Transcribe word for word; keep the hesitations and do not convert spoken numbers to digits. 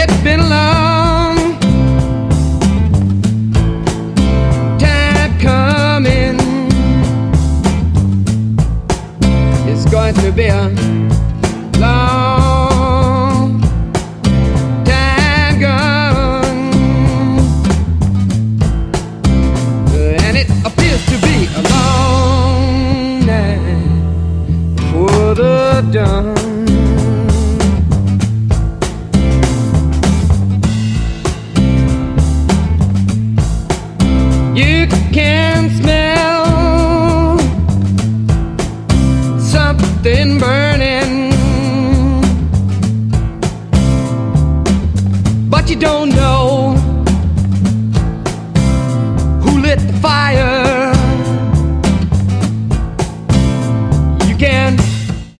It's been a long time coming. It's going to be a long time gone, and it appears to be a long night for the dawn. You can smell something burning, but you don't